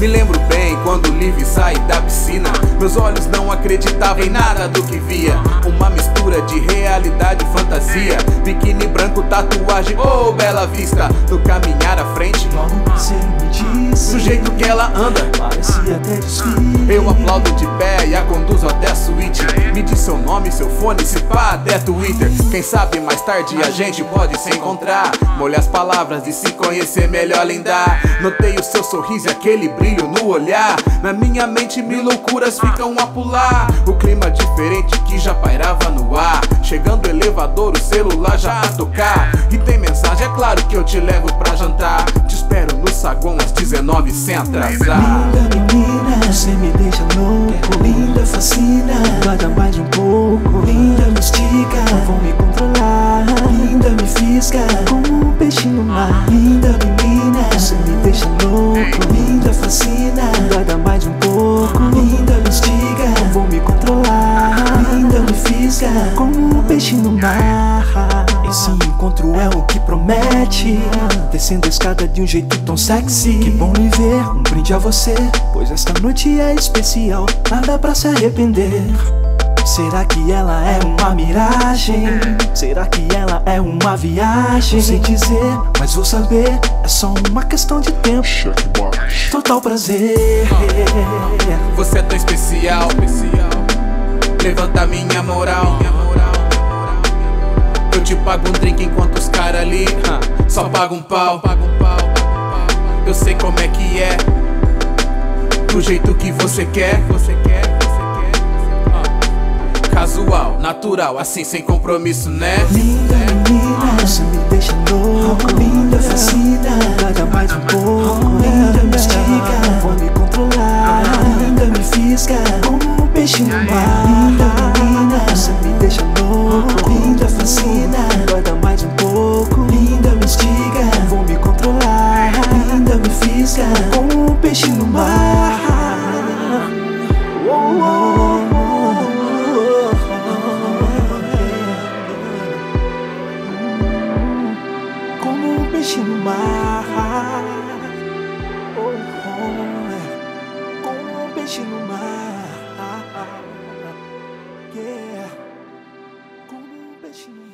Me lembro bem quando Liv saí da piscina. Meus olhos não acreditavam em nada do que via. Uma mistura de realidade e fantasia. Biquíni branco, tatuagem, oh bela vista. No caminhar à frente, logo você me disse, do jeito que ela anda, parecia até desfile. Eu aplaudo de pé e a conduzo até a suíte. Me diz seu nome, seu fone, se pá até Twitter. Quem sabe mais tarde a gente pode se encontrar. Molhar as palavras e se conhecer melhor lindar. Notei o seu sorriso e aquele brilho no olhar. Na minha mente mil loucuras ficam a pular. O clima diferente que já pairava no ar. Chegando o elevador, o celular já a tocar. E tem mensagem, é claro que eu te levo pra jantar. Te espero no saguão às 19 sem atrasar. Linda menina, você me deixa louco. Linda, fascina, guarda mais um pouco. Linda, me estica, vou me controlar. Linda, me fisga, como um peixe no mar. Linda menina, você me deixa louco. Linda, fascina, guarda mais um pouco. Linda, me estica, vou me controlar. Linda, me fisga, como um peixe no mar. Esse encontro é o que promete, descendo a escada de um jeito tão sexy. Que bom lhe ver, um brinde a você, pois esta noite é especial, nada pra se arrepender. Será que ela é uma miragem? Será que ela é uma viagem? Não sei dizer, mas vou saber, é só uma questão de tempo. Total prazer. Você é tão especial, levanta minha moral. Eu te pago um drink enquanto os caras ali só pagam um pau. Eu sei como é que é, do jeito que você quer. Casual, natural, assim sem compromisso, né? Linda menina, você me deixa louco. Linda, fascina, guarda mais um pouco. Linda, me estica, vou me controlar. Linda, me fisga, como um peixe no mar. Linda menina, você me deixa louco. Linda, fascina, guarda mais um pouco. Linda, me estica, vou me controlar. Linda, me fisga, como um peixe no mar. Como um peixe no mar. Como um peixe no mar. Yeah. Como um peixe no mar.